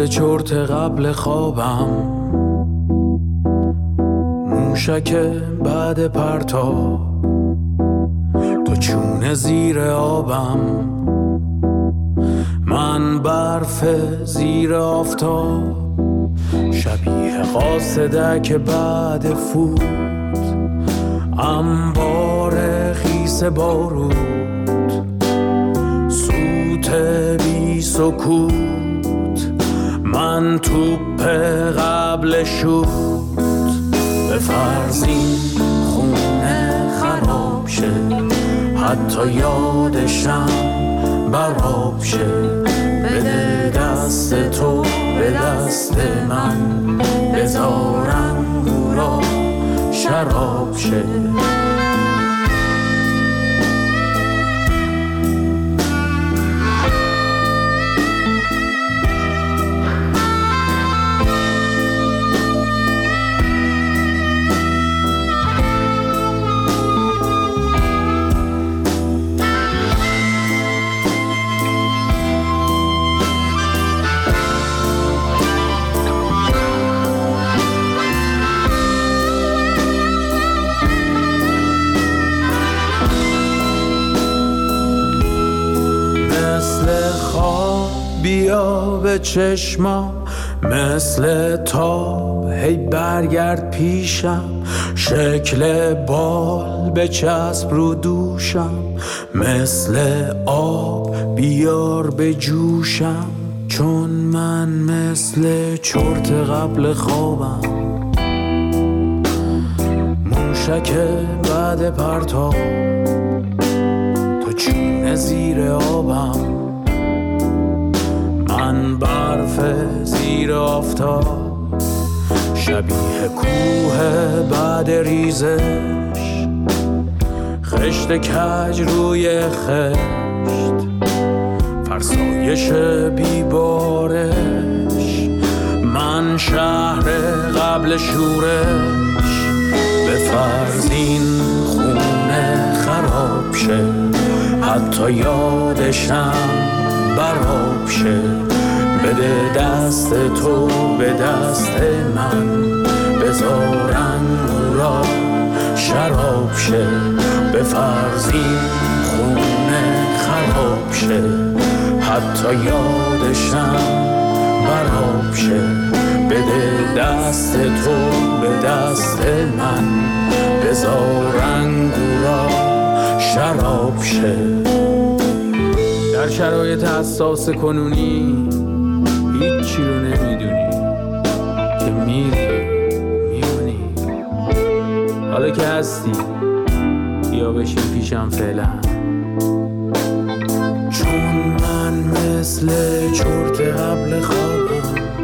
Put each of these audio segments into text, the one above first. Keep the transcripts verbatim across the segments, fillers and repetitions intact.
مثل چرت قبل خوابم، موشک بعد پرتاب، تو چونه زیر آبم، من برف زیر آفتاب، شبیه قاصدک بعد فوت، انبار خیس بارود، سوت بی سکوت، من توپ قبل شوت، به فرضین خونه خراب شه، حتی یادشم براب شه، بده دست تو به دست من، بذارم گورا شراب شه. بیا به چشمم مثل تاب، هی برگرد پیشم، شکل بال به چسب رو دوشم، مثل آب بیار به جوشم، چون من مثل چرت قبل خوابم، موشک بعد پرتاب، تو چونه زیر آبم، من برف زیر آفتاب، شبیه کوه بعد ریزش، خشت کج روی خشت، فرسایش بیبارش، من شهر قبل شورش، به فرضین خونه خراب شه، حتی یادشم براب شه، بده دست تو به دست من، بذارن را شراب شه، به فرضین خونه خراب شه، حتی یادشم براب شه، بده دست تو به دست من، بذارن را شراب شه. در شرایط حساس کنونی هیچی رو نمیدونی که میری میمونی، حالا که هستی بیا بشین پیشم فعلا، چون من مثل چرت قبل خوابم،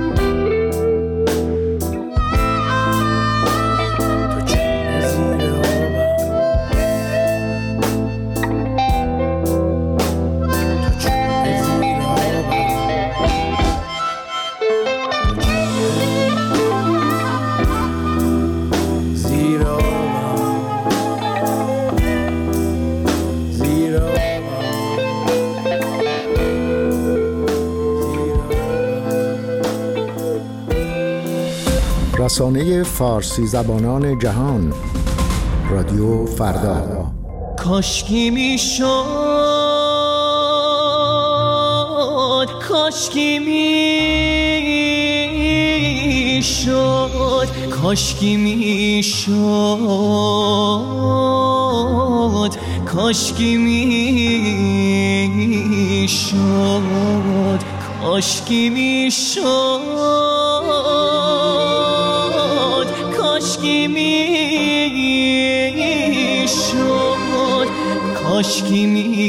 رسانه فارسی زبانان جهان، رادیو فردا. کاشکی میشد، کاشکی میشد، کاشکی میشد، کاشکی میشد، کاشکی میشد، کاشکی میشد، کاشکی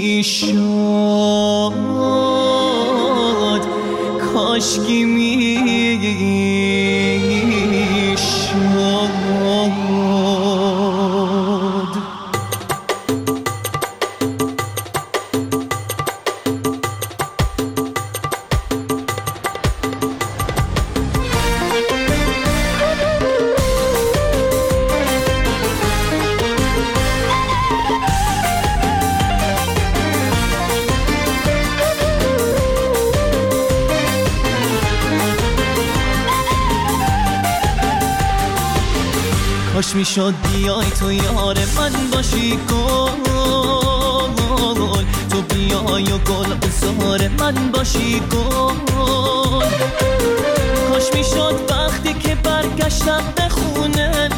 میشد، کاشکی میشد. کاش میشد بیای تو یار من باشی گل، تو بیای و گل بزار من باشی گل. کاش میشد وقتی که برگشتم به خونه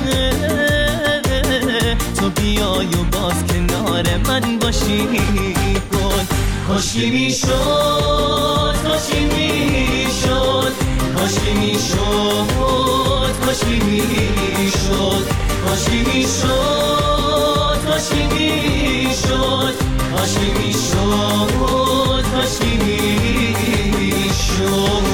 تو بیای و باز کنار من باشی گل. کاشکی میشد کاشکی میشد کاشکی میشد کاشکی میشد کاشکی میشد کاشکی میشد کاشکی میشد کاشکی میشد.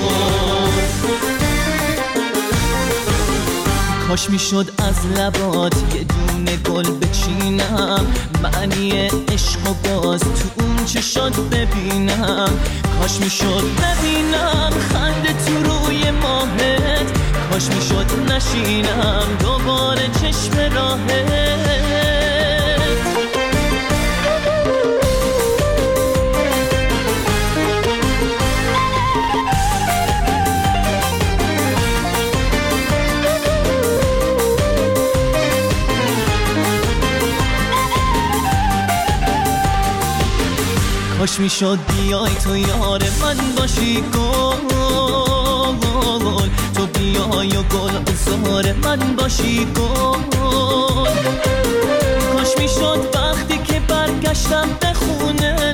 کاش میشد از لبات یه دونه گل بچینم، معنی عشق و باز تو اون چشات ببینم. کاش میشد ببینم خنده تو روی ماهت، کاش میشد نشینم دوباره چشم راهت. کاش میشد بیای تو یار من باشی گل، تو بیای و گل بزار من باشی گل. کاش میشد وقتی که برگشتم به خونه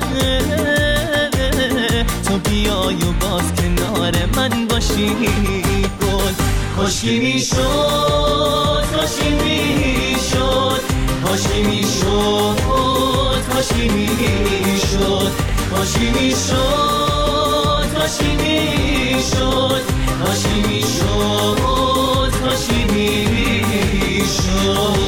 تو بیای و باز کنار من باشی گل. کاشکی میشد کاشکی میشد کاشکی میشد کاشکی میشد کاشکی میشد کاشکی میشد کاشکی میشد کاشکی میشد.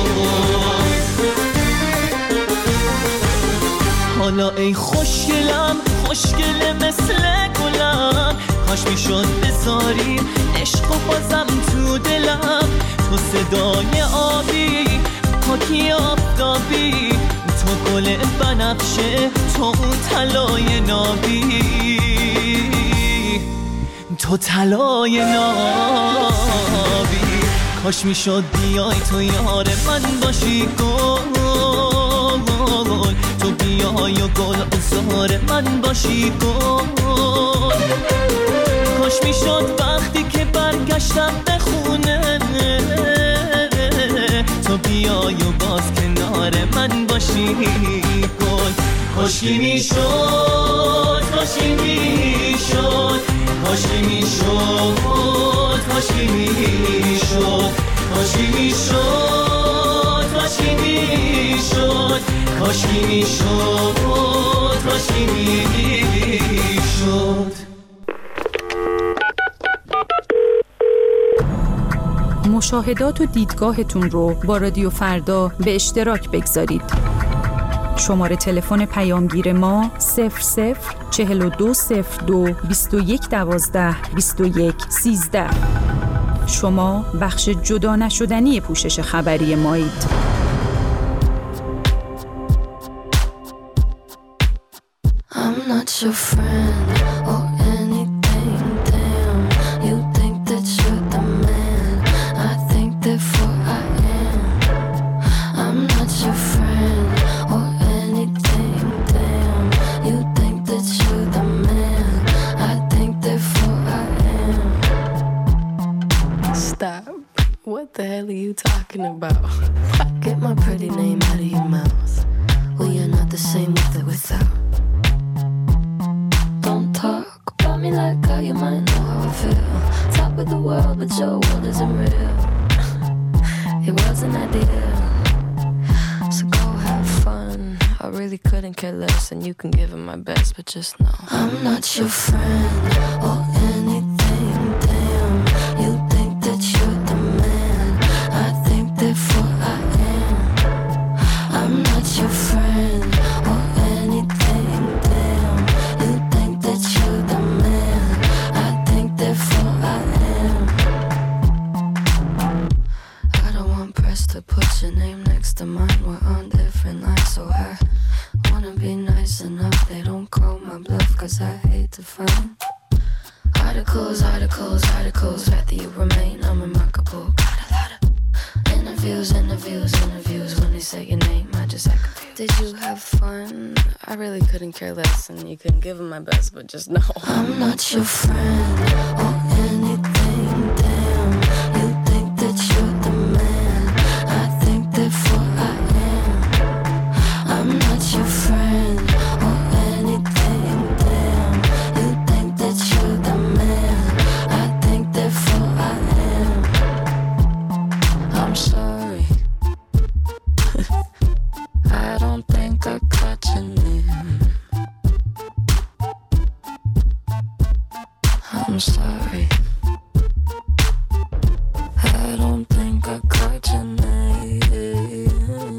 حالا ای خوشگلم خوشگل مثل گلم، کاش میشد بذاری عشق و بازم تو دلم. تو صدای آبی پاکی آفتابی، تو گل بنفشه تو اون طلای نابی، تو طلای نابی. کاش میشد بیای تو یار من باشی گل، تو بیای و گل بزار من باشی گل. کاش میشد وقتی که برگشتم به خونه تو بیای و باز کنار من باشی گل. کاشکی میشد کاشکی میشد کاشکی میشد کاشکی میشد کاشکی میشد کاشکی میشد کاشکی میشد کاشکی میشد. مشاهدات و دیدگاهتون رو با رادیو فردا به اشتراک بگذارید. شماره تلفن پیامگیر ما صفر صفر چهل و دو صفر دو بیست و یک دوازده بیست و یک سیزده. شما بخش جدا نشدنی پوشش خبری مایید. I'm not your friend or anything, damn. You think that you're the man, I think therefore I am. I'm not your friend or anything, damn. You think that you're the man, I think therefore I am. Stop. What the hell are you talking about? Get my pretty name out of your mouth. Well, you're not the same with or without. Don't talk about me like how you might know how I feel. Top of the world, but your world isn't real. It wasn't ideal. So go have fun. I really couldn't care less, and you can give it my best, but just know I'm not your friend or anything, damn. You think that you're the man, I think therefore I am. I'm not your friend or anything, damn. You think that you're the man, I think therefore I am. I don't want press to put your name next to mine. We're on different lines, so I wanna be nice enough. They don't call my bluff, cause I hate to find articles, articles, articles. Rather you remain unremarkable. Got a lot of Interviews, interviews, interviews. When they say your name, I just act confused. Did you have fun? I really couldn't care less, and you couldn't give them my best, but just know I'm not your friend or anything. Damn, you think that you're the man. I think therefore I am. I'm not your friend or anything. Damn, you think that you're the man. I think therefore I am. I'm sorry. I don't think I caught your name. I'm sorry. I don't think I caught your name.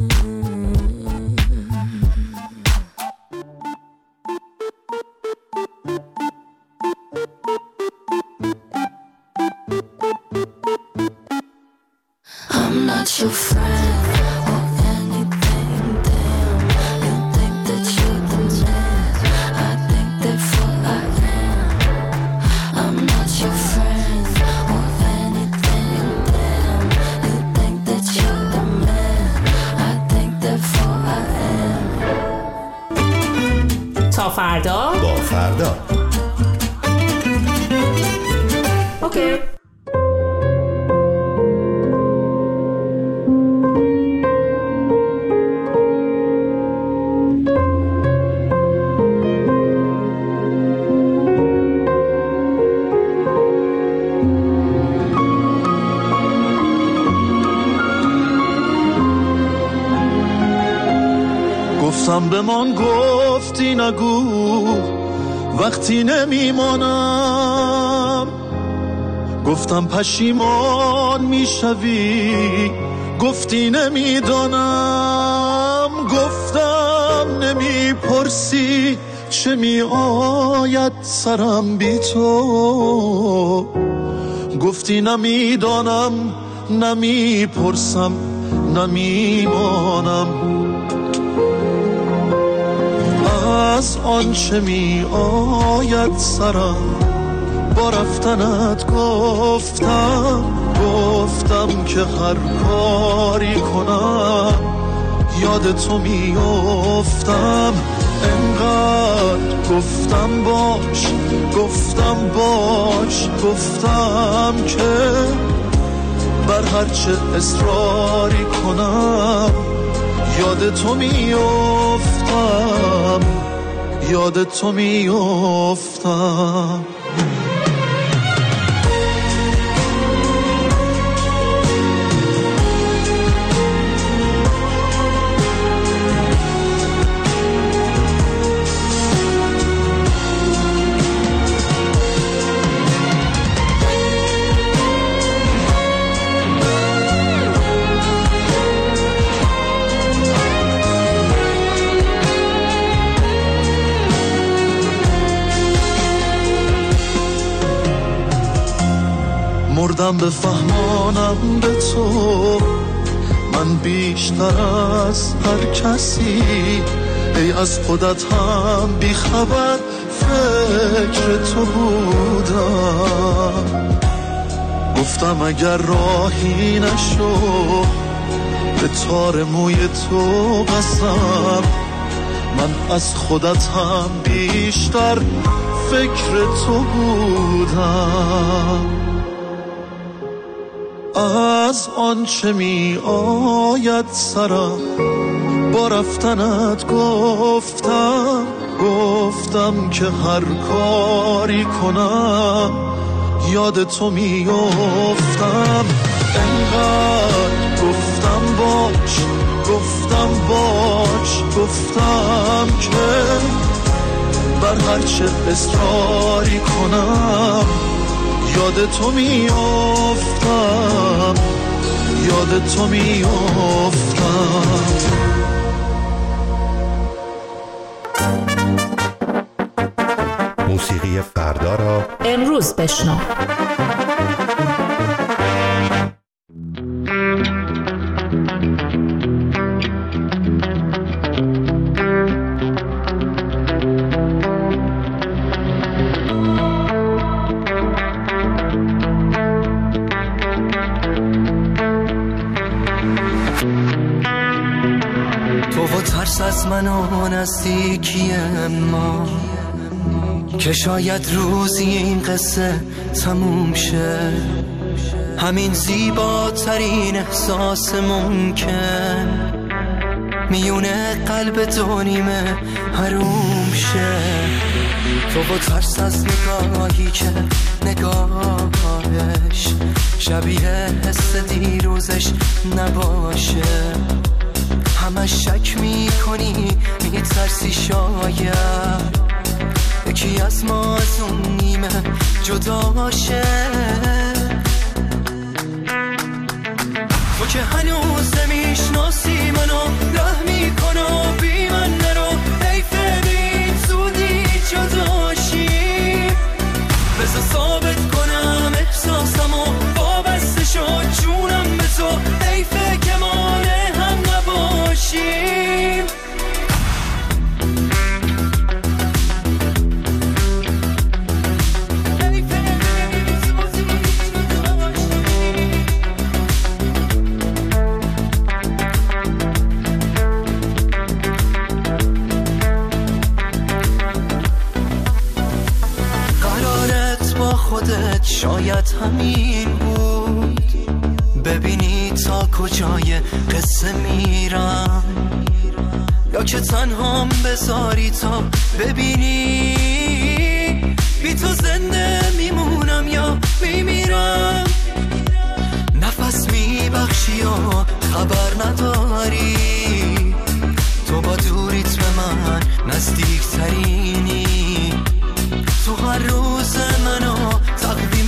I'm not your friend or anything. Damn, you think that you're the man. I think therefore I am. I'm not your friend or anything. Damn, you think that you're the man. I think therefore I am. تا فردا با فردا. اوکی. گفتم به من گفتی نگو وقتی نمیمانم، گفتم پشیمان میشوی گفتی نمیدانم، گفتم نمیپرسی چه میآید سرم بی تو، گفتی نمیدانم نمیپرسم نمیمانم، از آنچه می آید سرم با رفتنت گفتم، گفتم که هر کاری کنم یاد تو می افتم، انقدر گفتم باش گفتم باش گفتم که بر هرچه اصراری کنم یاد تو می افتم یاد تو می افتم. مردم به فهمانم به تو، من بیشتر از هر کسی، ای از خودت هم بیخبر فکر تو بودم، گفتم اگر راهی نشو به تار موی تو قسم، من از خودت هم بیشتر فکر تو بودم، از آنچه می آید سرم با رفتنت گفتم، گفتم که هر کاری کنم یاد تو می افتم، انقدر گفتم باش گفتم باش گفتم که بر هرچه اصراری کنم یاد تو می افتم یاد تو می افتم. موسیقی فردا را امروز بشنو. ترس از من و نزدیکی ما، که شاید روزی این قصه تموم شه. همین زیباترین احساس ممکن میونه قلب دو نیمه حروم شه. تو با ترس از نگاهی که نگاهش شبیه حس دیروزش نباشه، همش شک میکنی میترسی شاید یکی از ما از اون نیمه جداشه. تو که هنوز نمیشناسی منو، ره میکنو بی من نرو، حیفه بین زودی جداشی. بذار ثابت کنم احساسمو، وابسته شد جونم به تو، حیفه که مال هم نباشیم. خودت شاید همین بود، ببینی تا کجای قصه میرم، یا که تنهام بذاری تا ببینی بی تو زنده میمونم یا میمیرم. نفس میبخشی و خبر نداری، تو با دوریت به من نزدیک ترینی. تو هر روز منو تقویم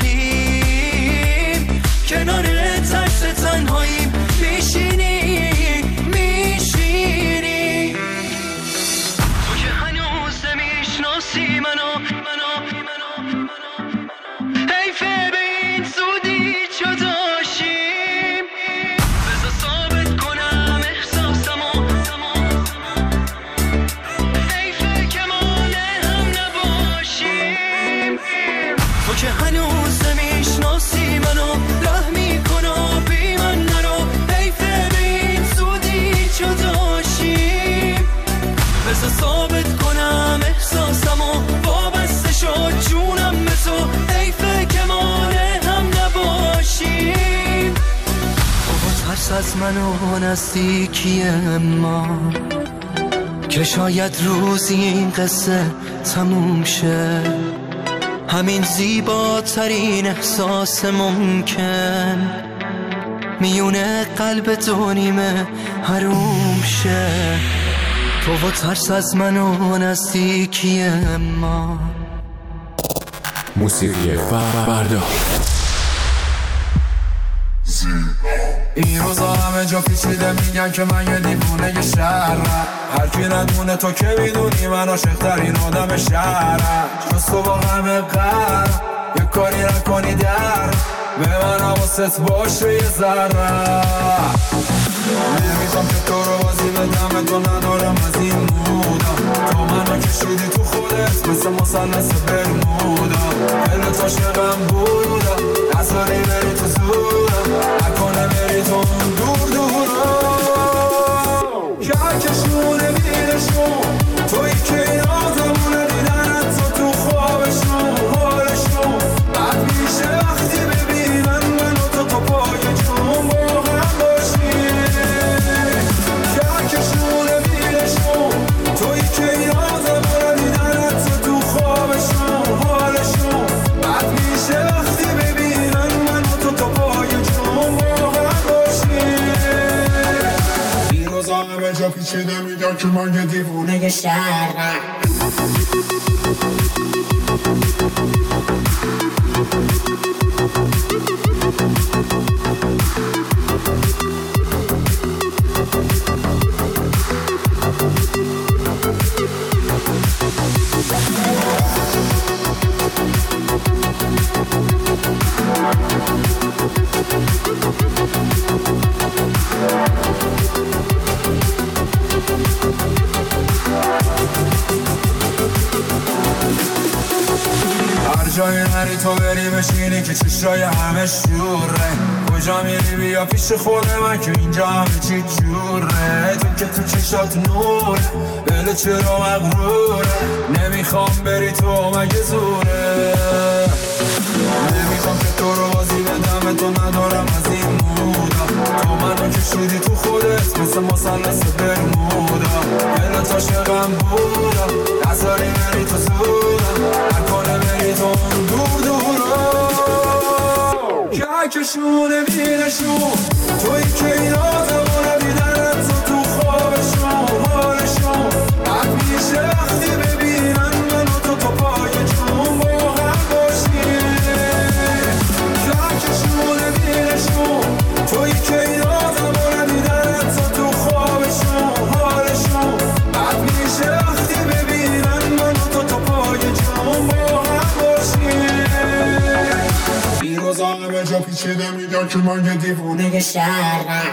خالیم، کنار ترس تنهاییم میشینی میشینی. تو که هنوز نمیشناسی منو منو منو منو حیفه به این زودی جداشیم. بذار ثابت کنم احساسمو، حیفه که مال هم نباشیم. تو که هنوز نمیشناسی منو، ره میکنو بی من نرو، حیفه به این زودی جداشیم. بذار ثابت کنم احساسمو، وابسته شد جونم به تو، حیفه که مال هم نباشیم. تو با ترس از من و نزدیکی ما، که شاید روزی این قصه تموم شه. همین زیباترین احساس ممکن میونه قلب دو نیمه حروم شه. تو با ترس از من و نزدیکی ما. موسیقی فردا. این روزا همه جا پیچیده میگن که من یه دیوونه یه شهرم، هر کی ندونه تو که میدونی من عاشق ترین آدم شهرم. جز تو با همه قرم یه کاری نکنی در به من حواست باشه یه ذره. نمیخوام که تو رو بازی بدم، تو ندارم از این مودا. تو منو کشیدی تو خودت مثل مثلث برمودا. دلت عاشقم بودا، نذاری بری تو زورم، نکنه بری تو اون دور دورا. کهکشونه میرشون توی که این آدمونه دیدنت تو تو خوابشون حالشون بد میشه وقتی ببینن من و تو تو پای جون با هم باشیم. کهکشونه میرشون توی که این آدمونه دیدنت تو تو خوابشون حالشون بد میشه وقتی ببینن من و تو تو پای جون با هم باشیم. این روزا همه جا پیچیده میگن که من یه دیوونه شهرم. هر جایی نری تو بری بشینی که چشای همه شوره. کجا میری بیا پیش خود من که اینجا همه چی جوره تو که تو چشات نوره بله چرا مغروره نمیخوام بری تو مگه زوره نمیخوام که تو رو بازی بدم تو ندارم از این مودا تو منو کشیدی تو خودت مثل مثلث برمودا بله تا شقم بودا نظاری بری تو زودا نکنه بری تو اون دور دورا که کشونه بینشون توی که اینا زمانه بیدنت تو تو خوابشون حالشون حق میشه وقتی ببینن منو تو تو پای جون با هم باشیم که کشونه بینشون توی که اینا زمانه بیدنت تو تو خوابشون حالشون حق میشه وقتی ببینن منو تو تو پای جون با هم باشیم این روزا همه جا پیچیده میگن که من یه دیوونه شهرم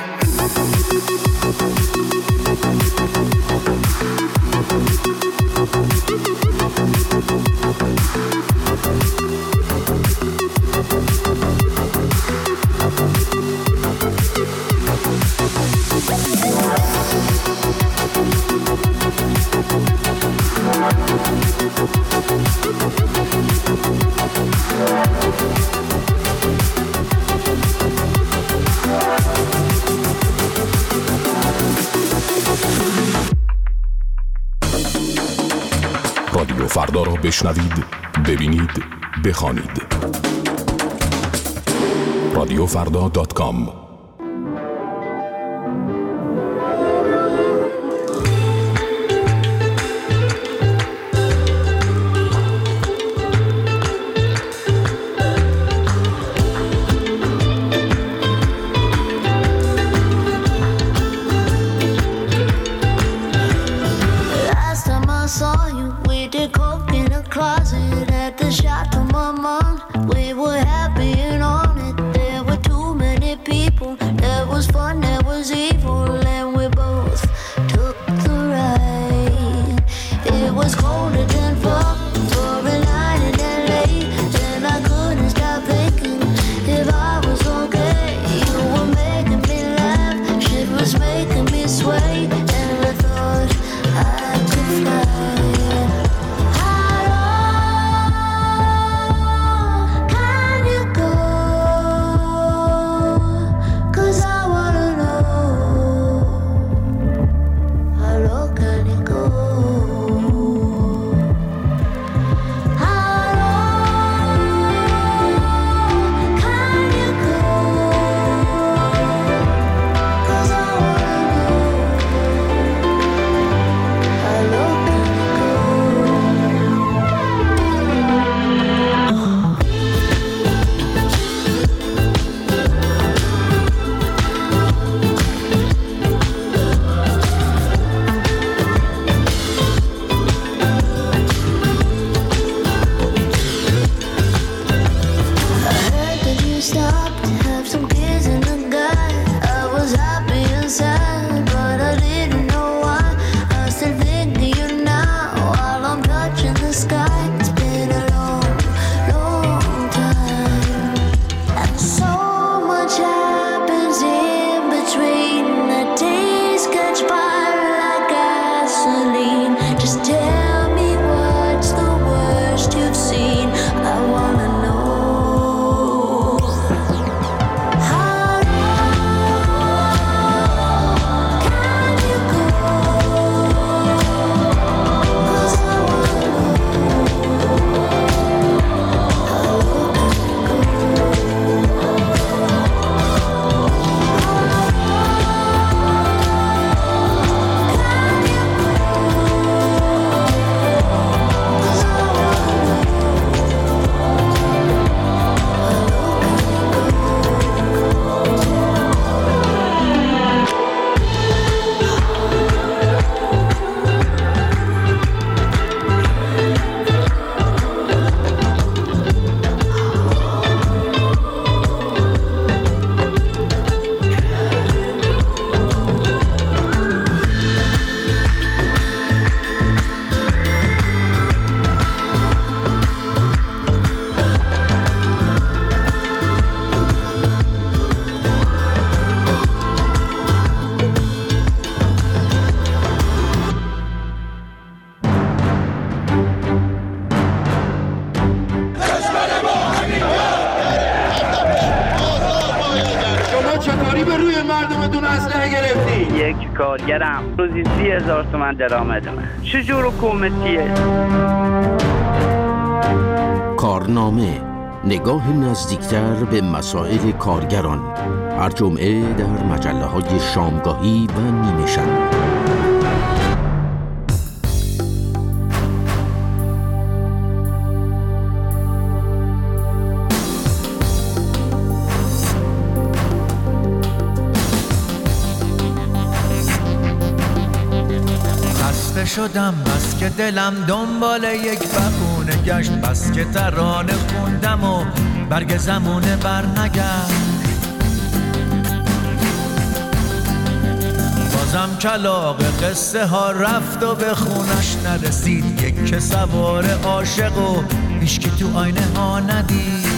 رادیو فردا را بشنوید، ببینید، بخوانید. رادیو فردا دات کام. We were happy and on it. There were too many people اسلحه گرفتی؟ یک کارگرم روزی سی هزار تومن درآمدمه. چجور حکومتیه؟ کارنامه، نگاه نزدیکتر به مسائل کارگران، هر جمعه در مجله های شامگاهی و نیمه شب. خسته شدم بس که دلم دنبال یک بهونه گشت، بس که ترانه خوندم و برگ زمونه برنگشت. بازم کلاغ قصه ها رفت و به خونش نرسید، یک که سوار عاشق و هیچکی تو آینه ها ندید.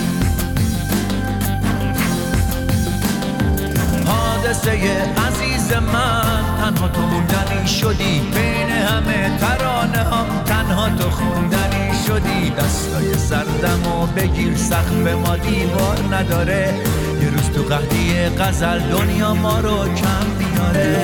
حادثه عزیز من تنها تو موندنی شدی، بین همه ترانه هم تنها تو خوندنی شدی. دستای سردم و بگیر سقف ما دیوار نداره، یه روز تو قحطی غزل دنیا ما رو کم میاره.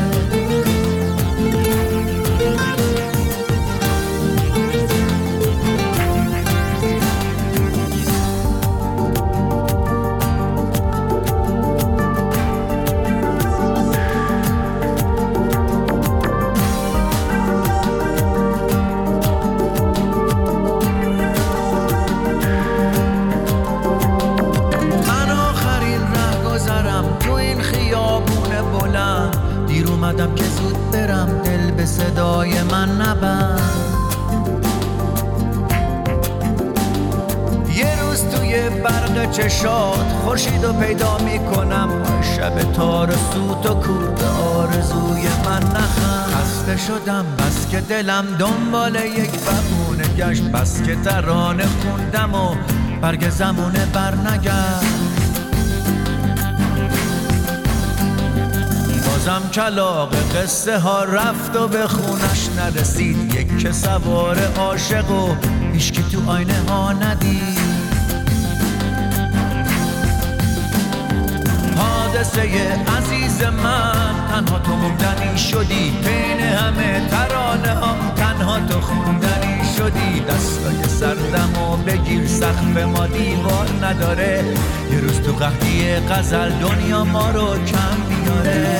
اومدم که زود برم، دل به صدای من نبند. یه روز توی برق چشات خورشیدو پیدا میکنم، شب تار سوت و کور به آرزوی من نخند. خسته شدم بس که دلم دنبال یک بهونه گشت، بس که ترانه خوندم و برگ زمونه برنگشت. بازم کلاغ قصه ها رفت و به خونش نرسید، یک که سوار عاشق و هیچکی تو آینه ها ندید. حادثه عزیز من تنها تو موندنی شدی، بین همه ترانه هم تنها تو خوندنی شدی. دستای سردم و بگیر سقف ما دیوار نداره، یه روز تو قحطی غزل دنیا ما رو کم میاره.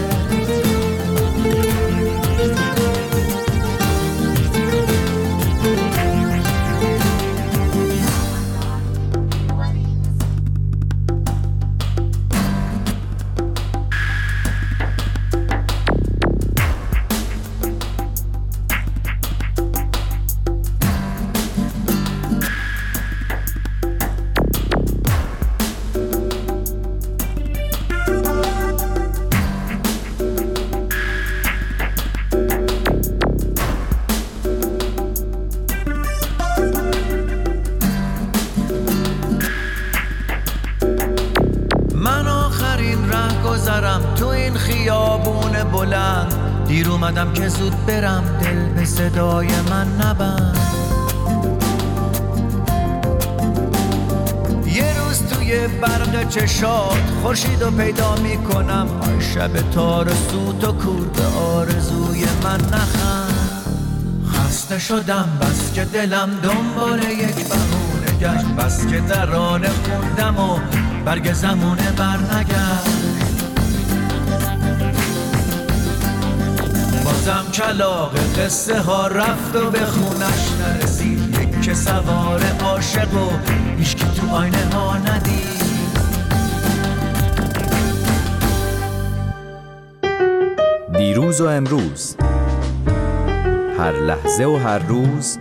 دیر اومدم که زود برم، دل به صدای من نبند. یه روز توی برق چشات خورشیدو پیدا میکنم، آی شب تار سوت و کور به آرزوی من نخند. خسته شدم بس که دلم دنبال یک بهونه گشت، بس که ترانه خوندم و برگ زمونه برنگشت. بازم کلاغ قصه ها رفت و به خونش نرسید، یک که سوار عاشق و هیچکی تو آینه ها ندید. دیروز و امروز، هر لحظه و هر روز،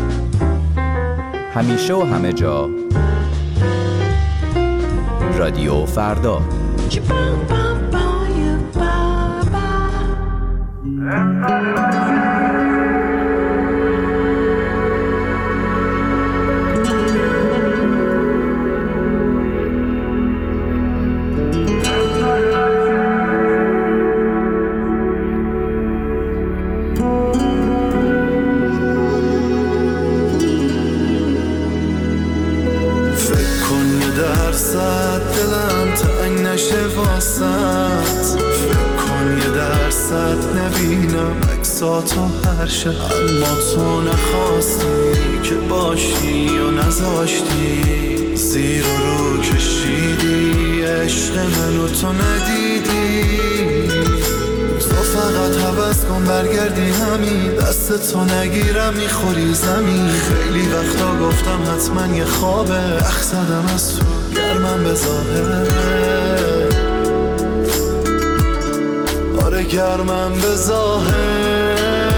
همیشه و همه جا، رادیو فردا. فکر کن یه درصد دلم تنگ نشه واسط، ازت نبینم عکساتو هر شب، اما تو نخواستی که باشی و نذاشتی، زیر و رو کشیدی عشق منو تو ندیدی. تو فقط حوض کن برگردی همین، دست تو نگیرم میخوری زمین. خیلی وقتا گفتم حتما یه خوابه، اخ زدم از تو گرمم به ظاهر، آره گرمم به ظاهر.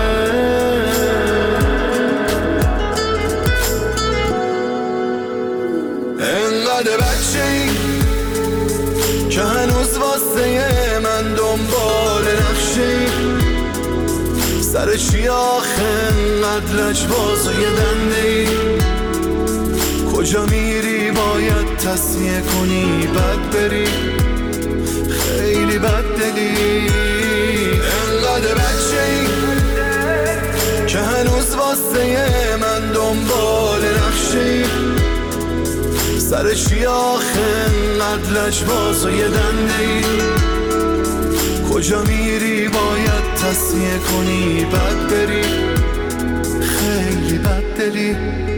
انقدر بچه‌ای که هنوز واسه من دنبال نقشه‌ای، سر چی آخه انقدر لجباز و یه دنده‌ای؟ کجا میری باید تصفیه کنی بد بری، خیلی بد دلی. انقدر بچه‌ای که هنوز واسه من دنبال نقشه‌ای، سر چی آخه انقدر لجباز و یه دنده‌ای؟ کجا میری باید تصفیه کنی بد بری، خیلی بد دلی.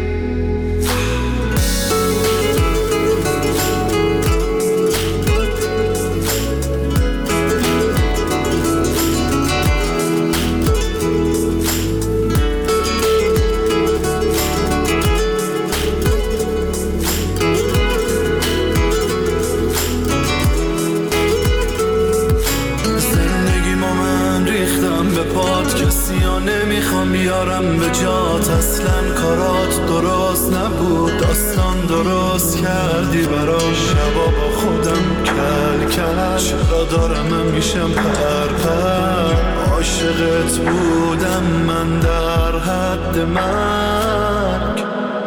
نمیخوام بیارم به جات، اصلا کارات درست نبود، داستان درست کردی برام، شبا با خودم کل کل. چرا دارم من میشم پر پر، عاشقت بودم من در حد مرگ.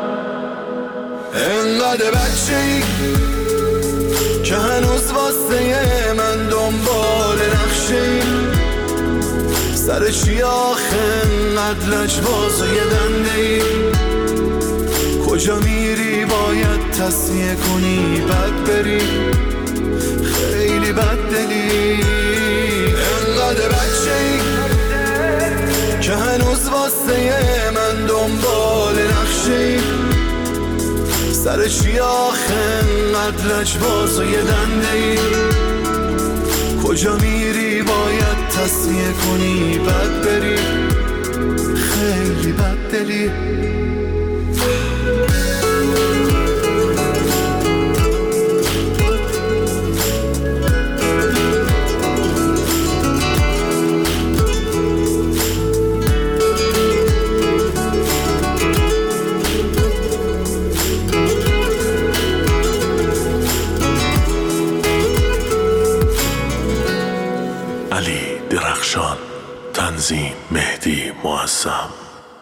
انقدر بچه‌ای که هنوز واسه من دنبال نقشه‌ای، سر چی آخه انقدر لجباز و یه دنده‌ای؟ کجا میری باید تصفیه کنی بد بری، خیلی بد دلی. انقدر بچه‌ای که هنوز واسه من دنبال نقشه‌ای، سر چی آخه انقدر لجباز و یه دنده‌ای؟ کجا میری باید تصفیه کنی بد بری، خیلی بد دلی. علی درخشان، تنظیم مهدی معظم.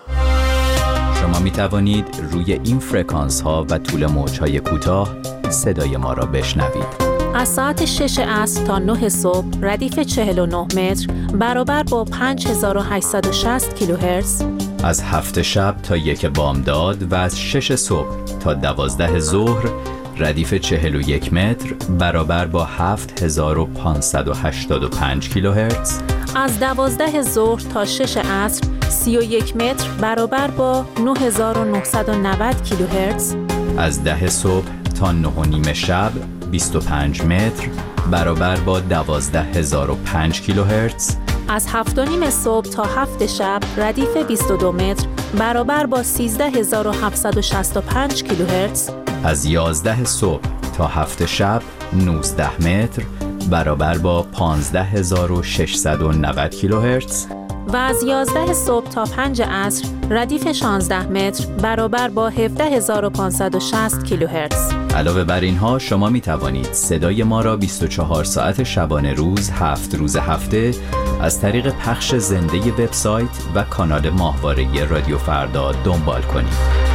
شما می توانید روی این فرکانس ها و طول موج های کوتاه صدای ما را بشنوید. از ساعت شش عصر تا نه صبح ردیف چهل و نه متر برابر با پنج هزار و هشتصد و شصت کیلوهرتز. از هفت شب تا یک بامداد و از شش صبح تا دوازده ظهر ردیف چهل و یک متر برابر با هفت هزار و پانصد و هشتاد و پنج کیلوهرتز. از دوازده ظهر تا شش عصر سی و یک متر برابر با نه هزار و نهصد و نود کیلوهرتز. از ده صبح تا نه و نیم شب بیست و پنج متر برابر با دوازده هزار و پنج کیلوهرتز. از هفت و نیم صبح تا هفت شب ردیف بیست و دو متر برابر با سیزده هزار و هفتصد و شصت و پنج کیلوهرتز. از یازده صبح تا هفت شب نوزده متر برابر با پانزده هزار و ششصد و نود کیلوهرتز. و از یازده صبح تا پنج عصر ردیف شانزده متر برابر با هفده هزار و پانصد و شصت کیلوهرتز. علاوه بر اینها شما می توانید صدای ما را بیست و چهار ساعت شبانه روز هفت روز هفته از طریق پخش زنده وبسایت و کانال ماهواره رادیو فردا دنبال کنید.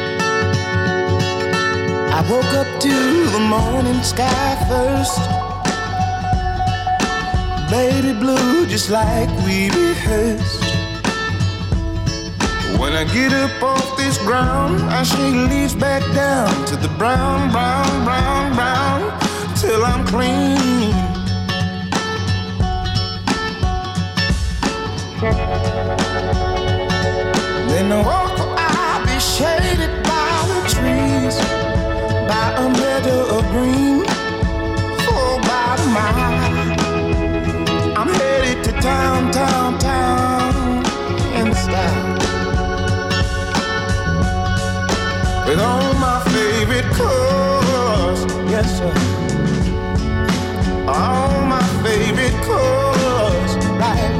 Woke up to the morning sky first. baby blue just like we rehearsed. When I get up off this ground, I shake leaves back down to the brown, brown, brown, brown, till I'm clean. Then the walk I'll be shaded by the trees, by a meadow of green, oh, by the mile. I'm headed to town, town, town, in style, with all my favorite cars, yes sir, all my favorite cars, right?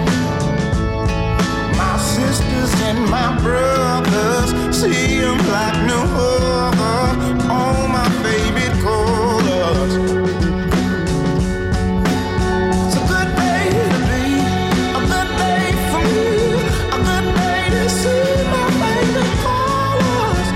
My sisters and my brothers, see them like no other, all my favorite cars. It's a good day to be, a good day for me, a good day to see my favorite cars.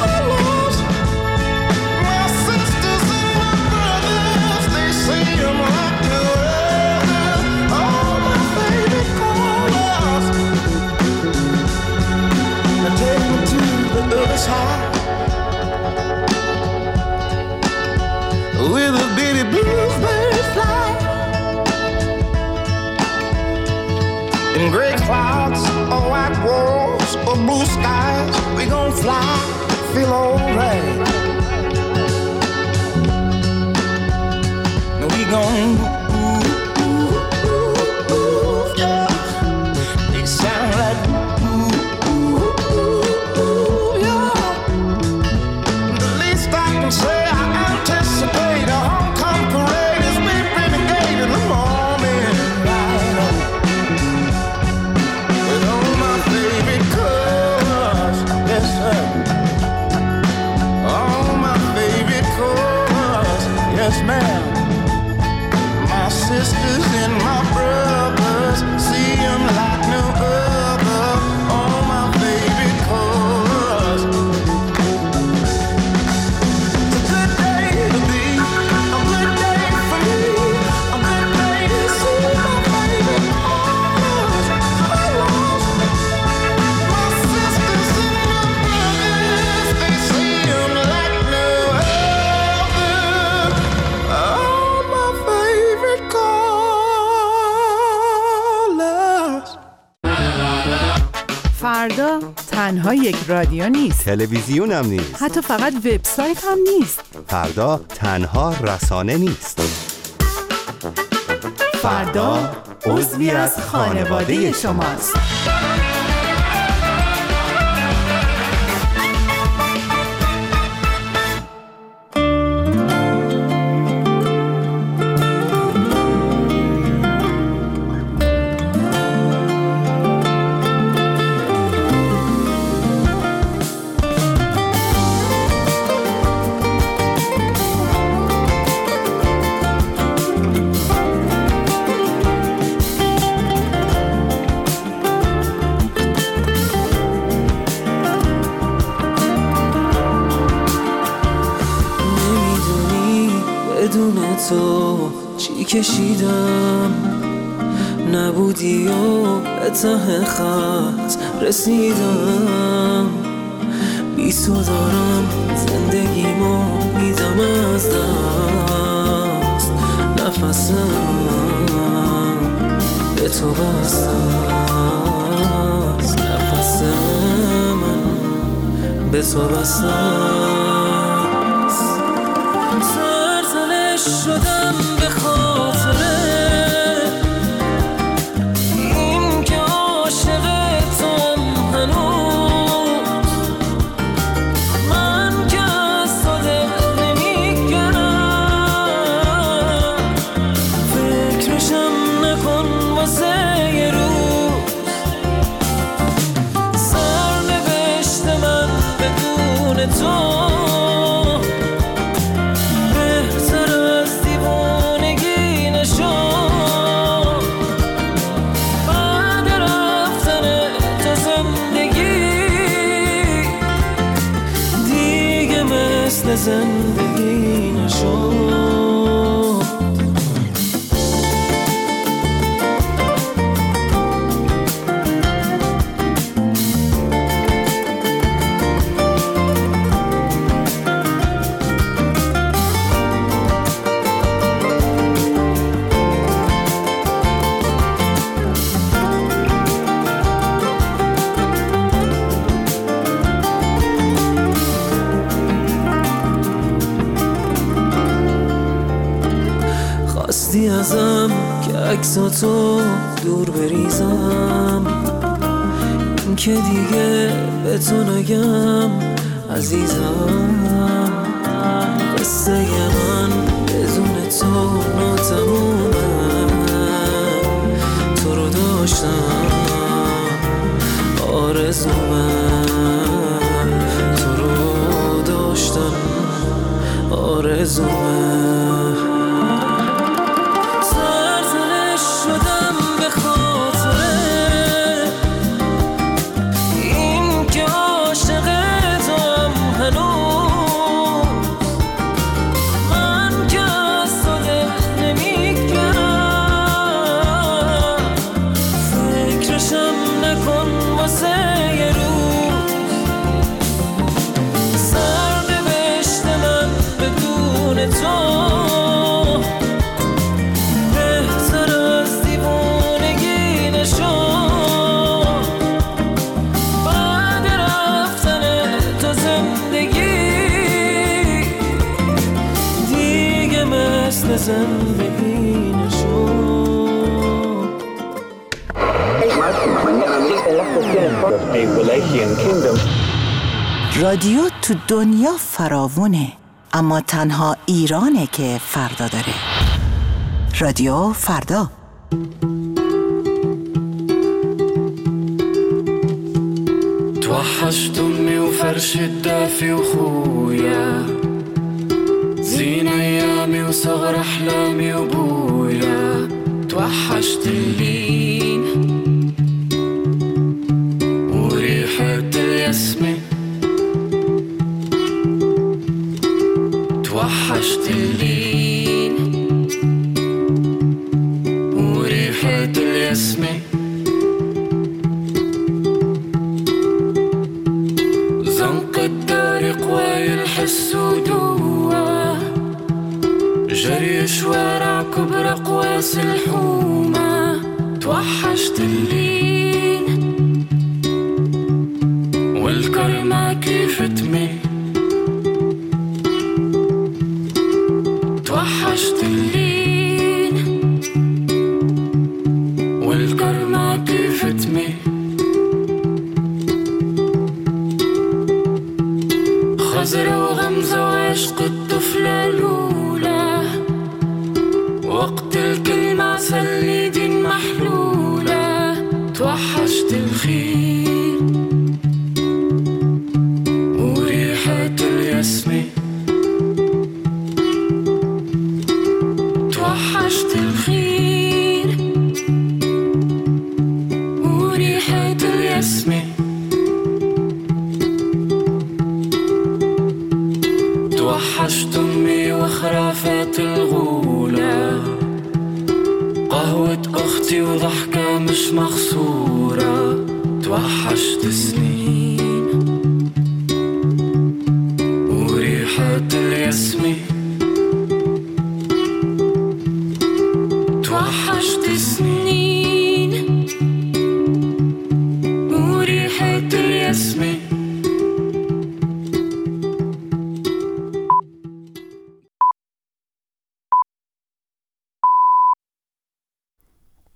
My sisters and my brothers, they see them like no other, all my favorite cars. Now take me to the other side, where the bitty bluebirds fly. In gray clouds or white walls or blue skies, we gon' fly, feel alright. Now we gon' ooh, ooh, ooh, ooh, yeah. They sound like ooh, ooh, ooh, ooh, yeah. The least I can say, I anticipate a homecoming parade as we renegade in the morning light, with all my favorite cars, yes sir, all my favorite cars, yes ma'am. My sisters and my brothers, see them like no other, all my favorite cars. It's a good day to be, a good day for me, a good day to see my favorite cars. My sisters and my brothers, they see them like no other, all my favorite cars. فردا تنها یک رادیو نیست، تلویزیون هم نیست، حتی فقط وبسایت هم نیست. فردا تنها رسانه نیست. فردا عضوی از خانواده شماست. بدون تو چی کشیدم، نبودی و به ته خط رسیدم. بی تو دارم زندگیمو میدم از دست، نفسم به تو بسته است، نفس من به تو بسته است. سرزنش شدم به خاطره این که عاشق توام هنوز، من که از تو دل نمیگرم، فکرشم نکن واسه یه روز. سرنوشت من بدون تو زندگی نشد. که عکساتو دور بریزم، این که دیگه به تو نگم عزیزم. قصه من بدون تو ناتمومه، تو رو داشتم آرزومه، تو رو داشتم آرزومه. سرزنش شدم به خاطره این که عاشق توام هنوز، من که از تو دل نمیگم، فکرشم نکن واسه یه روز. سرنوشت من بدون تو بهتر از دیوونگی نشد، بعد رفتن تو زندگی دیگه مثل زندگی نشد. رادیو تو دنیا فراوونه، اما تنها ایرانه که فردا داره. رادیو فردا. توحشت امي وفرش الدافي وخويا، زين ايامي وصغر احلامي وبويا. توحشت اللين وريحة الياسمين، توحشت اللين وريحة الياسمين. زنق الدار قواي الحس ودوا، جري شوارع كبر قواس الحومة. توحشت اللين والكرمة كيف تميل، توحشت اللين والكرمة كيف تميل. خزرة وغمزة وعشق الطفلة الأولى، وقت الكلمة سلي دين محلولة. توحشت الخيل وريحة الياسمين، توحشت الخيل وريحة الياسمين. توحشت أمي وخرافات الغولة، قهوة أختي وضحكة مش مخصورة. توحشت سنين وريحة الياسمين، توحشت سنين وريحة الياسمين.